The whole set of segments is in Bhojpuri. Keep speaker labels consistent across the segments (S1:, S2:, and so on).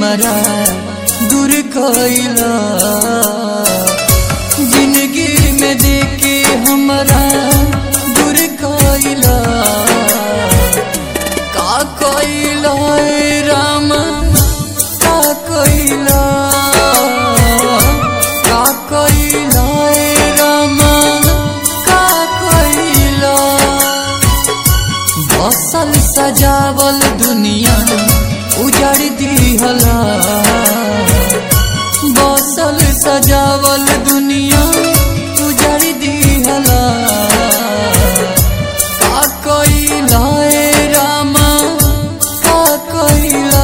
S1: हमारा दूर कइला, जिंदगी में देके हमारा दूर कइला। का कइला राम का कइला, का कइला राम का कइला। बसल सजावल दुनिया उजाड़ दिहला, बसल सजावल दुनिया उजाड़ दिहला। का कइला रामा का कइला,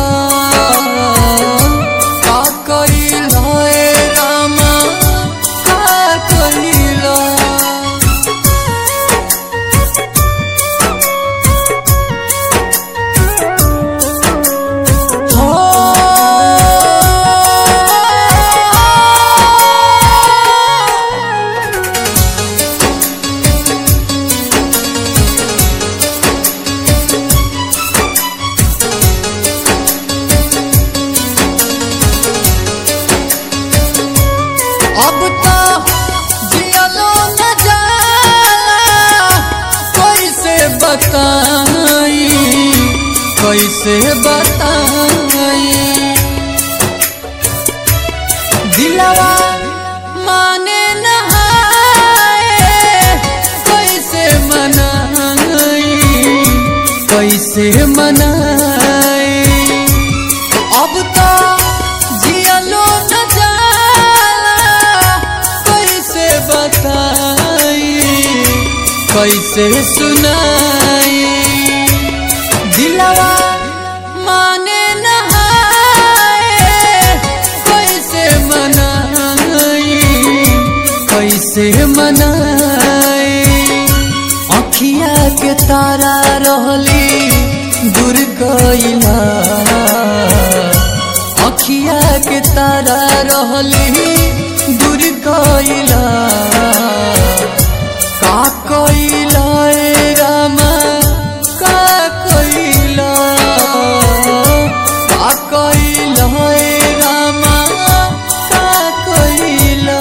S1: का कइला रामा का कइला। अब तो जियलो न जाला, कैसे बताई कैसे बताई। दिलवा माने नहाए कैसे मनाई कैसे मनाई। अब तो जियलो न जाला, कैसे बताई कैसे सुनाई। दिलवा माने नहाए कैसे मनाई कैसे मनाई। अखिया के तारा रहली दूर गइला, अखिया के तारा रहली दूर गइला। का कइला रामा का कइला, का कइला रामा का कइला।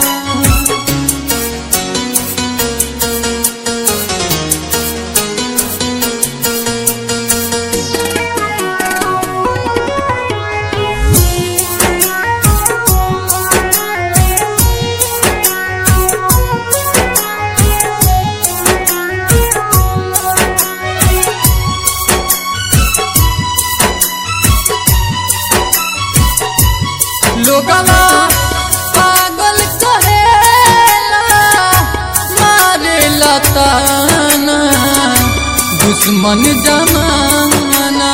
S1: लोगवा पागल कहेला, मारेला ताना दुश्मन जमाना।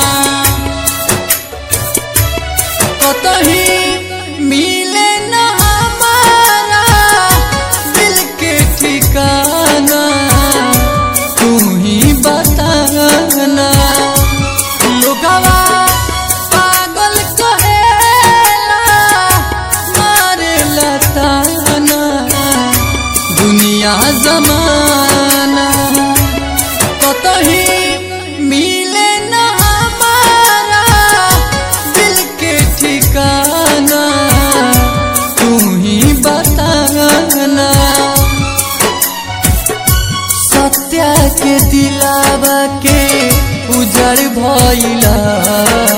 S1: कतही मिले न हमारा दिल के ठिकाना, तू ही बताना। लोगवा पागल कहेला, मारेला ताना दुनिया जमाना। कतही मिले न हमारा दिल के ठिकाना, तू ही बताना। सत्या के दिलावा के उजड़ भइला,